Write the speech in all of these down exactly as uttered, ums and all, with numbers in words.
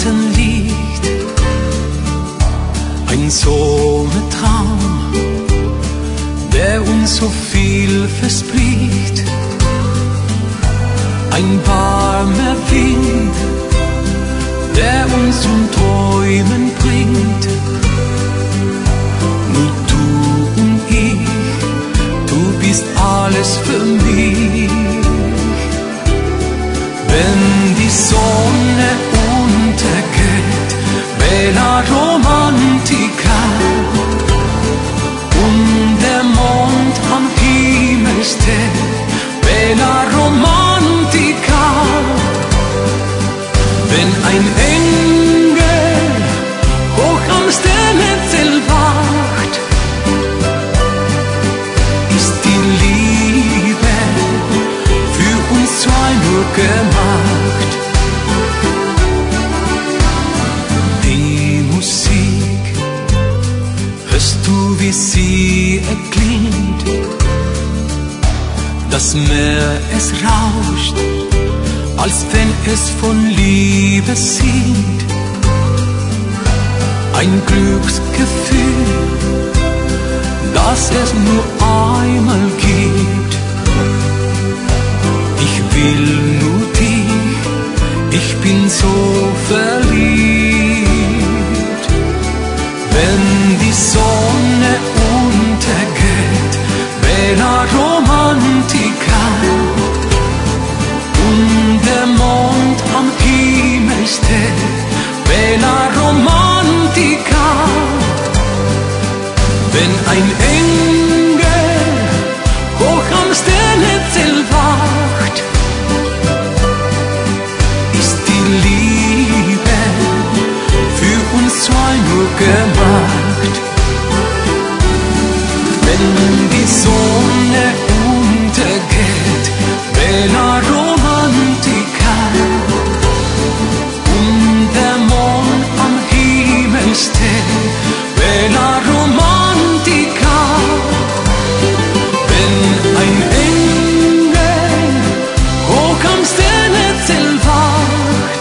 Schatten liegt, ein Sommertraum, der uns so viel verspricht, ein warmer Wind, der uns zum Träumen bringt. Nur du und ich, du bist alles für mich. Wenn die Sonne untergeht, bella romantica, und der Mond am Himmel steht, bella romantica. Wenn ein Engel hoch am Sternenhimmel wacht, ist die Liebe für uns zwei nur gemacht. Die Musik, hörst du, wie sie erklingt? Das Meer, es rauscht, als wenn es von Liebe singt. Ein Glücksgefühl, das es nur einmal gibt. Ich will nur dich, ich bin so verliebt. Wenn die Sonne untergeht, bella romantica, und der Mond am Himmel steht, bella romantica. Wenn ein Engel hoch am Sternenhimmel wacht, ist die Liebe für uns zwei nur gemacht. Wenn die Sonne untergeht, bella romantica, und der Mond am Himmel steht, bella romantica. Wenn ein Engel hoch am Sternenhimmel wacht,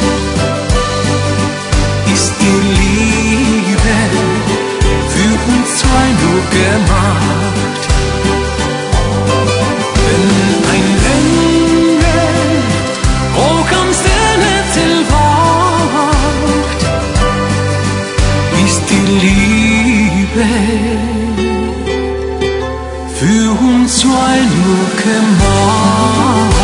ist die Liebe für uns zwei nur gemacht. Wenn ein Engel hoch am Sternenhimmel wacht, ist die Liebe für uns zwei nur gemacht.